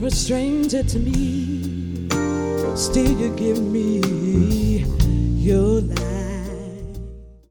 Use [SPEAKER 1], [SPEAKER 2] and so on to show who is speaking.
[SPEAKER 1] You're a stranger to me, still you give me your life.